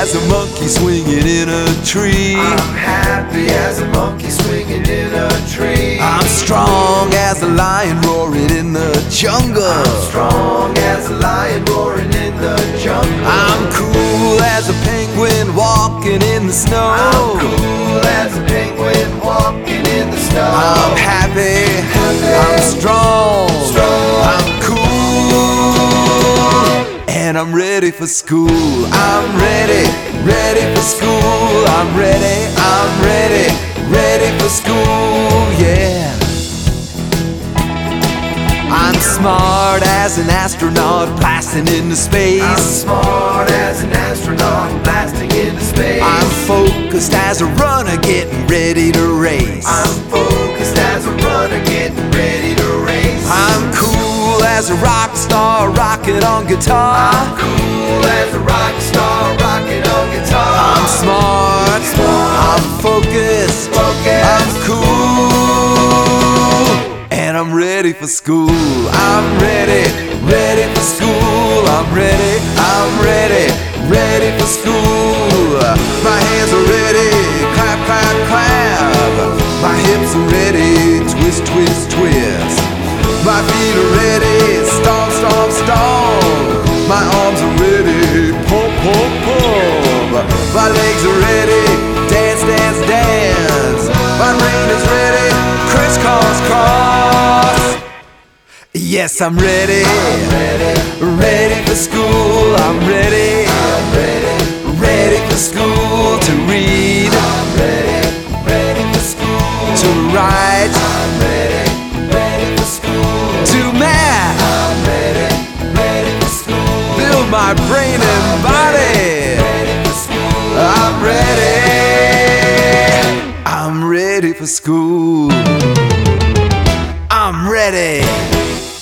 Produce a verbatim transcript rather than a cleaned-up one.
as a monkey swinging in a tree. I'm happy as a monkey swinging in a tree. I'm strong as a lion roaring in the jungle. I'm strong as a lion roaring in the jungle. I'm cool as a penguin walking in the snow. I'm cool as a penguin walking in the snow. I'm happy, Happy. I'm strong, Strong. I'm cool, and I'm ready for school. I'm ready, ready for school. I'm ready, I'm ready, ready for school, yeah. I'm smart as an astronaut blasting into space. I'm smart as an astronaut blasting into space. I'm focused as a runner getting ready to race. I'm focused as a runner getting ready to race. I'm cool as a rock star rocking on guitar. I'm cool as a rock star rocking on guitar. I'm smart, Smart. I'm focused, Focused. I'm cool, and I'm ready for school. I'm ready, ready for school. I'm ready, I'm ready, ready for school. My hands are ready, clap, clap, clap. My hips are ready, twist, twist, twist. My feet are ready, stomp, stomp, stomp. My arms are ready, pump, pump, pump. My legs are ready, dance, dance, dance. My brain is ready, crisscross, cross. Yes, I'm ready, I'm ready, ready for school. I'm ready, I'm ready, ready for school to read, I'm ready, ready for school. to write, I'm ready, ready for school. to math. I'm ready, ready for school. Build my brain and body. Ready for school. I'm ready, I'm ready for school. I'm ready.